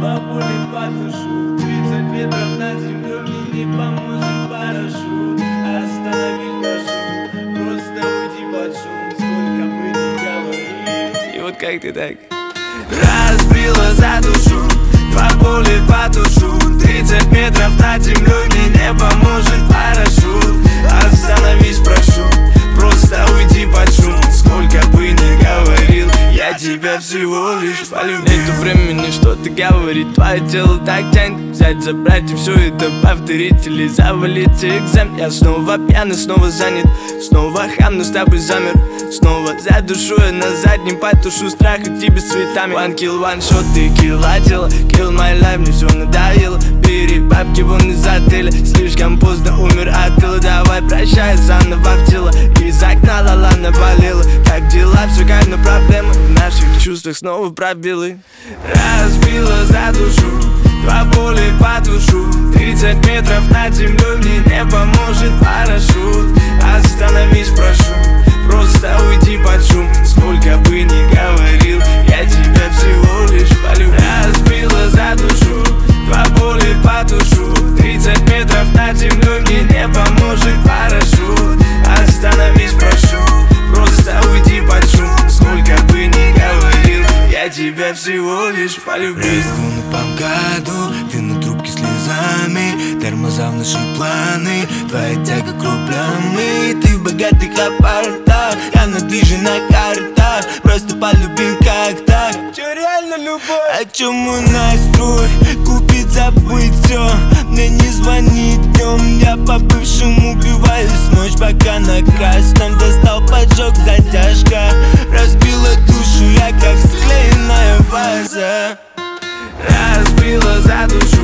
2 пули потушу. 30 метров над землей, мне не поможет парашют. Остановись, прошу, просто уйди под шум. Сколько бы ни говорил. И вот как ты так? Разбила за душу, 2 пули потушу. 30 метров над землей, мне не поможет парашют. Остановись, прошу, просто уйди под шум. Сколько бы ни говорил, я тебя всего лишь полюбил. Нету времени что-то говорить, твое тело так тянет взять, забрать и все это повторить или завалить экзамен. Я снова пьяный, снова занят, снова хам, но с тобой замер. Снова задушу я на заднем, потушу страх и тебе с цветами. One kill, one shot, ты килла тело, kill my life, мне все надоело. Бери бабки вон из отеля, слишком поздно умер от тыла. Давай прощай, заново в тело, из окна ла-ла наболела. Как дела, все как на проблемы, в наших чувствах снова пробелы. Разбила за душу, 2 пули потушу. 30 метров над землей, мне не поможет парашют. Остановись, прошу, просто уйди под шум. Сколько бы ни говорил, я тебя всего лишь полюбил. Разбила за душу, 2 пули потушу. 30 метров над землей, мне не поможет парашют. Остановись, прошу, просто уйди под шум. Сколько бы ни говорил, я тебя всего лишь полюбил. Рискну по МКАДу, ты на трубке слезами. Тормоза в наши планы, твоя тяга к рублям. И ты в богатых апартах, я на движе на картах. Просто полюбил как так. Чё, реально любовь? О чем мой настрой? Купить, забыть все. Мне не звонит днем, я по бывшему убиваюсь. Ночь пока на красном, достал поджог, затяжка. Разбила душу, я как склеенная ваза. Разбила за душу,